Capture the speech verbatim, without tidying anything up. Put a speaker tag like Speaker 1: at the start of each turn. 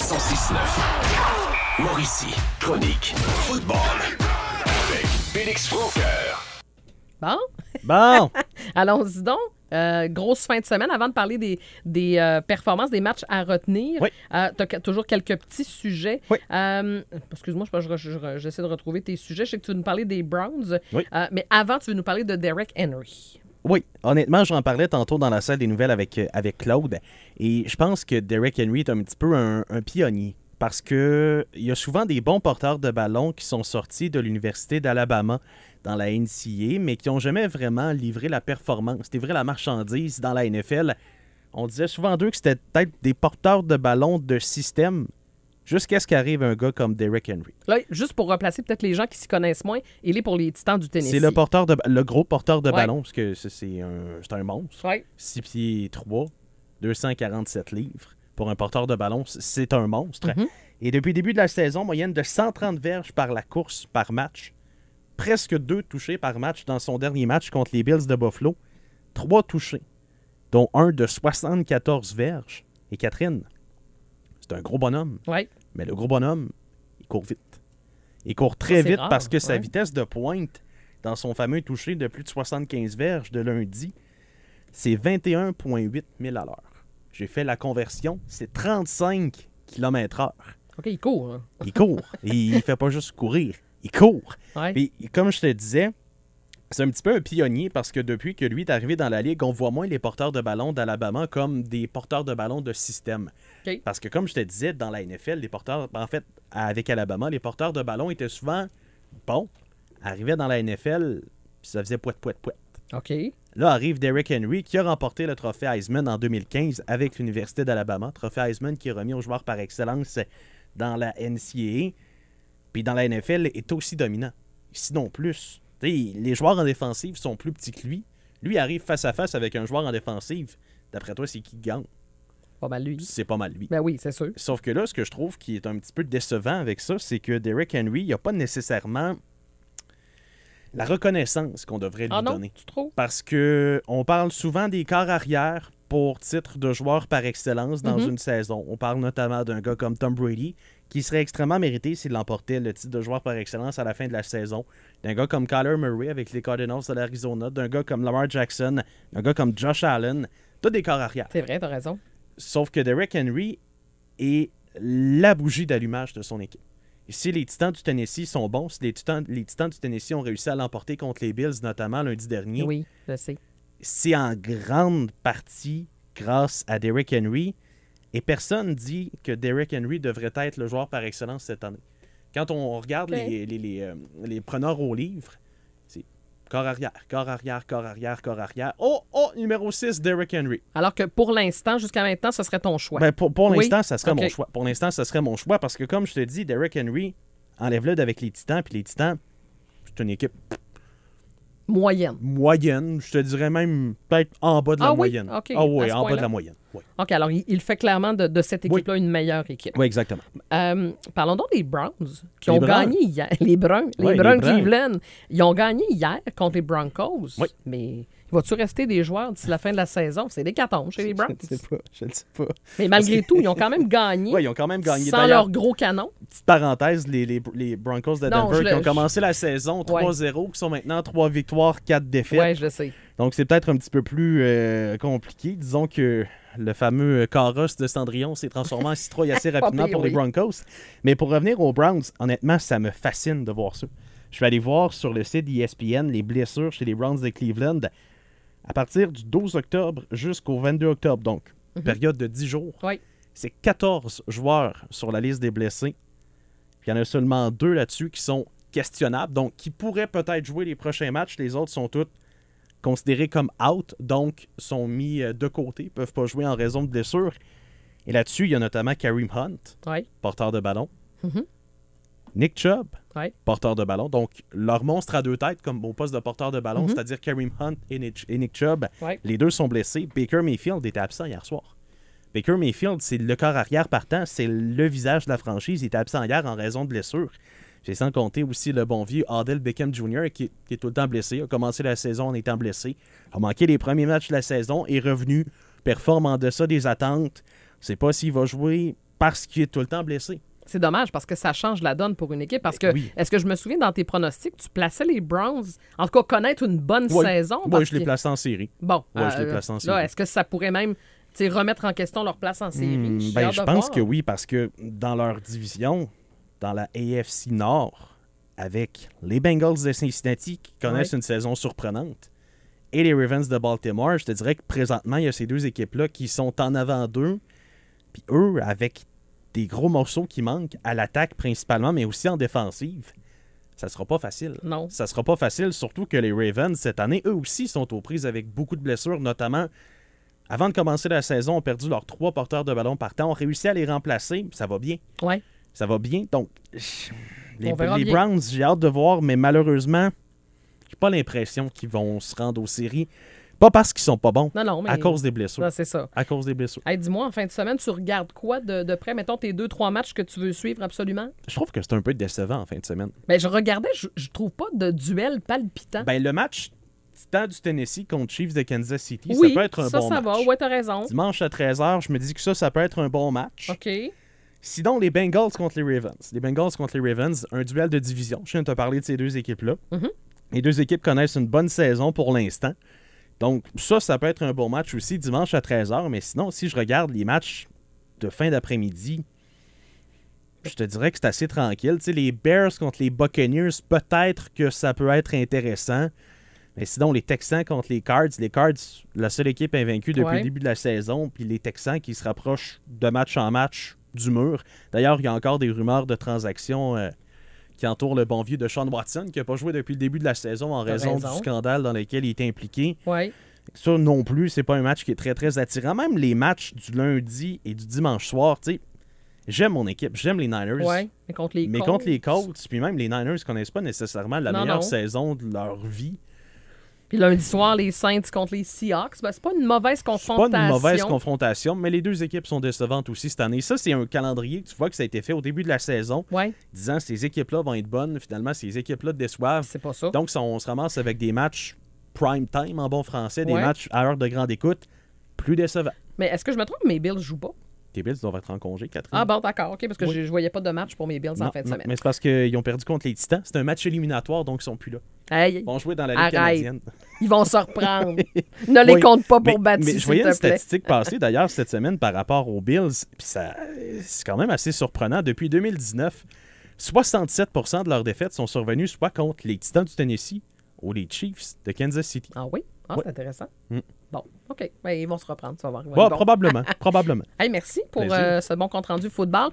Speaker 1: cent six neuf. Mauricie, chronique, football. Avec Félix Francoeur.
Speaker 2: Bon?
Speaker 3: Bon!
Speaker 2: Allons-y donc. Euh, grosse fin de semaine. Avant de parler des, des euh, performances, des matchs à retenir,
Speaker 3: Oui.
Speaker 2: euh, tu as toujours quelques petits sujets.
Speaker 3: Oui.
Speaker 2: Euh, excuse-moi, je, je, je, j'essaie de retrouver tes sujets. Je sais que tu veux nous parler des Browns.
Speaker 3: Oui.
Speaker 2: Euh, mais avant, tu veux nous parler de Derrick Henry.
Speaker 3: Oui, honnêtement, j'en parlais tantôt dans la salle des nouvelles avec, avec Claude. Et je pense que Derrick Henry est un petit peu un, un pionnier. Parce que il y a souvent des bons porteurs de ballon qui sont sortis de l'Université d'Alabama dans la N C A A, mais qui n'ont jamais vraiment livré la performance, livré la marchandise dans la N F L. On disait souvent d'eux que c'était peut-être des porteurs de ballon de système, jusqu'à ce qu'arrive un gars comme Derrick Henry.
Speaker 2: Là, juste pour replacer peut-être les gens qui s'y connaissent moins, il est pour les Titans du Tennessee.
Speaker 3: C'est le porteur de le gros porteur de
Speaker 2: Ouais.
Speaker 3: ballon, parce que c'est, c'est, un, c'est un monstre.
Speaker 2: Ouais.
Speaker 3: six pieds trois, deux cent quarante-sept livres. Pour un porteur de ballon, c'est un monstre.
Speaker 2: Mm-hmm.
Speaker 3: Et depuis le début de la saison, moyenne de cent trente verges par la course par match. Presque deux touchés par match dans son dernier match contre les Bills de Buffalo. Trois touchés, dont un de soixante-quatorze verges. Et Catherine, c'est un gros bonhomme.
Speaker 2: Ouais.
Speaker 3: Mais le gros bonhomme, il court vite. Il court très
Speaker 2: Ça, c'est
Speaker 3: vite
Speaker 2: rare,
Speaker 3: parce que sa
Speaker 2: ouais.
Speaker 3: vitesse de pointe dans son fameux touché de plus de soixante-quinze verges de lundi, c'est vingt et un virgule huit milles à l'heure. J'ai fait la conversion, c'est trente-cinq kilomètres heure.
Speaker 2: OK, il court. Hein.
Speaker 3: Il court. Et il fait pas juste courir, il court.
Speaker 2: Ouais.
Speaker 3: Puis, comme je te disais, c'est un petit peu un pionnier parce que depuis que lui est arrivé dans la ligue, on voit moins les porteurs de ballon d'Alabama comme des porteurs de ballon de système.
Speaker 2: OK.
Speaker 3: Parce que comme je te disais, dans la N F L, les porteurs, en fait, avec Alabama, les porteurs de ballon étaient souvent bons, arrivaient dans la N F L, puis ça faisait pouet, pouet, pouet.
Speaker 2: OK.
Speaker 3: Là arrive Derrick Henry qui a remporté le trophée Heisman en deux mille quinze avec l'Université d'Alabama. Trophée Heisman qui est remis aux joueurs par excellence dans la N C A A. Puis dans la N F L est aussi dominant. Sinon plus. T'sais, les joueurs en défensive sont plus petits que lui. Lui arrive face à face avec un joueur en défensive. D'après toi, c'est qui gagne?
Speaker 2: Pas mal lui.
Speaker 3: C'est pas mal lui.
Speaker 2: Ben oui, c'est sûr.
Speaker 3: Sauf que là, ce que je trouve qui est un petit peu décevant avec ça, c'est que Derrick Henry, il n'a pas nécessairement la reconnaissance qu'on devrait lui
Speaker 2: Ah non,
Speaker 3: donner.
Speaker 2: tu trouves?
Speaker 3: Parce que on parle souvent des corps arrière pour titre de joueur par excellence dans
Speaker 2: Mhm.
Speaker 3: une saison. On parle notamment d'un gars comme Tom Brady, qui serait extrêmement mérité s'il emportait le titre de joueur par excellence à la fin de la saison. D'un gars comme Kyler Murray avec les Cardinals de l'Arizona, d'un gars comme Lamar Jackson, d'un gars comme Josh Allen. Tous des corps arrière.
Speaker 2: C'est vrai, t'as raison.
Speaker 3: Sauf que Derrick Henry est la bougie d'allumage de son équipe. Et si les Titans du Tennessee sont bons, si les Titans, les Titans du Tennessee ont réussi à l'emporter contre les Bills, notamment lundi dernier,
Speaker 2: Oui, je sais.
Speaker 3: c'est en grande partie grâce à Derrick Henry. Et personne dit que Derrick Henry devrait être le joueur par excellence cette année. Quand on regarde
Speaker 2: Ok.
Speaker 3: les, les, les, euh, les preneurs au livre, c'est corps arrière, corps arrière, corps arrière, corps arrière. Oh, oh, numéro six, Derrick Henry.
Speaker 2: Alors que pour l'instant, jusqu'à maintenant, ce serait ton choix.
Speaker 3: Ben, pour pour
Speaker 2: Oui.
Speaker 3: l'instant, ça serait
Speaker 2: Ok.
Speaker 3: mon choix. Pour l'instant, ça serait mon choix parce que, comme je te dis, Derrick Henry, enlève-le avec les Titans, puis les Titans, c'est une équipe
Speaker 2: Moyenne.
Speaker 3: moyenne. Je te dirais même peut-être en bas de la
Speaker 2: Ah oui?
Speaker 3: moyenne.
Speaker 2: Ok,
Speaker 3: Ah oui,
Speaker 2: à ce
Speaker 3: en bas de
Speaker 2: point-là.
Speaker 3: la moyenne. Oui,
Speaker 2: OK, alors il, il fait clairement de, de cette équipe-là une meilleure équipe.
Speaker 3: oui exactement.
Speaker 2: Euh, parlons donc des Browns qui
Speaker 3: Les
Speaker 2: ont
Speaker 3: Bruns.
Speaker 2: gagné hier. Les Bruns. Les
Speaker 3: Ouais, les
Speaker 2: Bruns
Speaker 3: Bruns.
Speaker 2: Cleveland. Ils ont gagné hier contre les Broncos.
Speaker 3: Oui.
Speaker 2: Mais va-tu rester des joueurs d'ici la fin de la saison? C'est des catons chez les Browns.
Speaker 3: Je ne sais pas. Je ne sais pas.
Speaker 2: Mais malgré tout, ils ont quand même gagné
Speaker 3: Oui, ils ont quand même gagné.
Speaker 2: sans
Speaker 3: D'ailleurs,
Speaker 2: leur gros canon.
Speaker 3: petite parenthèse, les, les, les Broncos de
Speaker 2: Non,
Speaker 3: Denver
Speaker 2: je
Speaker 3: qui
Speaker 2: le-
Speaker 3: ont commencé la saison trois zéro, qui sont maintenant trois victoires, quatre défaites.
Speaker 2: Oui, je le sais.
Speaker 3: Donc, c'est peut-être un petit peu plus euh, compliqué. Disons que le fameux carrosse de Cendrillon s'est transformé en citrouille assez rapidement
Speaker 2: pire,
Speaker 3: pour les
Speaker 2: oui.
Speaker 3: Broncos. Mais pour revenir aux Browns, honnêtement, ça me fascine de voir ça. Je suis allé voir sur le site d'E S P N les blessures chez les Browns de Cleveland à partir du douze octobre jusqu'au vingt-deux octobre. Donc,
Speaker 2: Mhm.
Speaker 3: période de dix jours.
Speaker 2: Oui.
Speaker 3: C'est quatorze joueurs sur la liste des blessés. Puis il y en a seulement deux là-dessus qui sont questionnables, donc qui pourraient peut-être jouer les prochains matchs. Les autres sont tous considérés comme out, donc sont mis euh, de côté, ne peuvent pas jouer en raison de blessures. Et là-dessus, il y a notamment Kareem Hunt,
Speaker 2: Oui.
Speaker 3: porteur de ballon.
Speaker 2: Mhm.
Speaker 3: Nick Chubb,
Speaker 2: Ouais.
Speaker 3: porteur de ballon. Donc, leur monstre à deux têtes comme au poste de porteur de ballon,
Speaker 2: Mhm.
Speaker 3: c'est-à-dire Kareem Hunt et Nick, et Nick Chubb.
Speaker 2: Ouais.
Speaker 3: Les deux sont blessés. Baker Mayfield était absent hier soir. Baker Mayfield, c'est le corps arrière partant, c'est le visage de la franchise. Il était absent hier en raison de blessure. C'est sans compter aussi le bon vieux Odell Beckham junior qui, qui est tout le temps blessé, a commencé la saison en étant blessé, a manqué les premiers matchs de la saison, est revenu, performe en deçà des attentes. Je ne sais pas s'il va jouer. parce qu'il est tout le temps blessé.
Speaker 2: C'est dommage parce que ça change la donne pour une équipe. Parce que,
Speaker 3: oui.
Speaker 2: est-ce que je me souviens dans tes pronostics, tu plaçais les Browns, en tout cas, connaître une bonne
Speaker 3: Oui.
Speaker 2: saison?
Speaker 3: Oui,
Speaker 2: parce
Speaker 3: je les
Speaker 2: que-
Speaker 3: place en série.
Speaker 2: Bon,
Speaker 3: Ouais,
Speaker 2: euh,
Speaker 3: je les place en série.
Speaker 2: là, est-ce que ça pourrait même tu sais, remettre en question leur place en série?
Speaker 3: Hmm,
Speaker 2: J'ai
Speaker 3: ben,
Speaker 2: hâte
Speaker 3: je
Speaker 2: de
Speaker 3: pense
Speaker 2: voir.
Speaker 3: que oui, parce que dans leur division, dans la A F C Nord, avec les Bengals de Cincinnati qui connaissent
Speaker 2: Ouais.
Speaker 3: une saison surprenante et les Ravens de Baltimore, je te dirais que présentement, il y a ces deux équipes-là qui sont en avant d'eux. Puis eux, avec des gros morceaux qui manquent à l'attaque principalement, mais aussi en défensive, ça sera pas facile.
Speaker 2: Non.
Speaker 3: Ça sera pas facile, surtout que les Ravens, cette année, eux aussi sont aux prises avec beaucoup de blessures, notamment avant de commencer la saison, ont perdu leurs trois porteurs de ballon par temps, ont réussi à les remplacer, ça va bien.
Speaker 2: Ouais.
Speaker 3: Ça va bien. Donc, les,
Speaker 2: On verra
Speaker 3: les
Speaker 2: bien.
Speaker 3: Browns, j'ai hâte de voir, mais malheureusement, j'ai pas l'impression qu'ils vont se rendre aux séries. Pas parce qu'ils sont pas bons,
Speaker 2: Non, non, mais.
Speaker 3: à cause des blessures.
Speaker 2: Non, c'est ça.
Speaker 3: À cause des blessures.
Speaker 2: Hey, dis-moi, en fin de semaine, tu regardes quoi de, de près? Mettons tes deux, trois matchs que tu veux suivre absolument.
Speaker 3: Je trouve que c'est un peu décevant en fin de semaine.
Speaker 2: Ben, je regardais, je, je trouve pas de duel palpitant.
Speaker 3: Ben, le match Titan du Tennessee contre Chiefs de Kansas City,
Speaker 2: oui,
Speaker 3: ça peut être un
Speaker 2: ça,
Speaker 3: bon
Speaker 2: ça
Speaker 3: match.
Speaker 2: va. Ouais, t'as raison.
Speaker 3: Dimanche à treize heures, je me dis que ça, ça peut être un bon match.
Speaker 2: OK.
Speaker 3: Sinon, les Bengals contre les Ravens. Les Bengals contre les Ravens, un duel de division. Je viens de te parler de ces deux équipes-là.
Speaker 2: Mhm.
Speaker 3: Les deux équipes connaissent une bonne saison pour l'instant. Donc, ça, ça peut être un bon match aussi dimanche à treize heures. Mais sinon, si je regarde les matchs de fin d'après-midi, je te dirais que c'est assez tranquille. Tu sais, les Bears contre les Buccaneers, peut-être que ça peut être intéressant. Mais sinon, les Texans contre les Cards, les Cards, la seule équipe invaincue depuis
Speaker 2: Ouais.
Speaker 3: le début de la saison, puis les Texans qui se rapprochent de match en match du mur. D'ailleurs, il y a encore des rumeurs de transactions euh, qui entourent le bon vieux de Sean Watson, qui n'a pas joué depuis le début de la saison en
Speaker 2: T'as
Speaker 3: raison,
Speaker 2: raison.
Speaker 3: du scandale dans lequel il était impliqué.
Speaker 2: Ouais.
Speaker 3: Ça non plus, c'est pas un match qui est très très attirant. Même les matchs du lundi et du dimanche soir, tu sais, j'aime mon équipe, j'aime les Niners.
Speaker 2: Ouais. Mais contre les
Speaker 3: Mais
Speaker 2: Colts.
Speaker 3: contre les Colts, puis même les Niners connaissent pas nécessairement la
Speaker 2: Non,
Speaker 3: meilleure
Speaker 2: non.
Speaker 3: saison de leur vie.
Speaker 2: Puis lundi soir, les Saints contre les Seahawks. Ben, c'est pas une mauvaise
Speaker 3: C'est
Speaker 2: confrontation.
Speaker 3: pas une mauvaise confrontation, mais les deux équipes sont décevantes aussi cette année. Ça, c'est un calendrier que tu vois que ça a été fait au début de la saison,
Speaker 2: Ouais,
Speaker 3: disant que ces équipes-là vont être bonnes. Finalement, ces équipes-là déçoivent.
Speaker 2: c'est pas ça.
Speaker 3: Donc, ça, on se ramasse avec des matchs prime time en bon français, des
Speaker 2: Ouais.
Speaker 3: matchs à heure de grande écoute, plus décevants.
Speaker 2: Mais est-ce que je me trompe? Mes Bills jouent pas.
Speaker 3: Tes Bills doivent être en congé, Catherine.
Speaker 2: Ah bon, d'accord. OK, parce que
Speaker 3: Oui.
Speaker 2: je, je voyais pas de match pour mes Bills en
Speaker 3: Non,
Speaker 2: fin de
Speaker 3: non,
Speaker 2: semaine.
Speaker 3: mais c'est parce qu'ils ont perdu contre les Titans. C'est un match éliminatoire, donc ils sont plus là.
Speaker 2: Hey,
Speaker 3: Ils vont jouer dans la Ligue
Speaker 2: Arrête.
Speaker 3: canadienne.
Speaker 2: ils vont se reprendre. ne les
Speaker 3: Oui,
Speaker 2: compte pas pour
Speaker 3: mais,
Speaker 2: battre,
Speaker 3: mais
Speaker 2: s'il
Speaker 3: je voyais
Speaker 2: te
Speaker 3: une
Speaker 2: plaît.
Speaker 3: statistique passer d'ailleurs cette semaine par rapport aux Bills, puis ça, c'est quand même assez surprenant. Depuis deux mille dix-neuf, soixante-sept pour cent de leurs défaites sont survenues soit contre les Titans du Tennessee ou les Chiefs de Kansas City.
Speaker 2: Ah oui? Ah,
Speaker 3: Ouais.
Speaker 2: c'est intéressant.
Speaker 3: Mm.
Speaker 2: Bon, OK. Ben, ils vont se reprendre, ça va arriver.
Speaker 3: Bon,
Speaker 2: Bon.
Speaker 3: probablement, probablement.
Speaker 2: Hey, merci pour
Speaker 3: Plaisir.
Speaker 2: euh, ce bon compte-rendu football.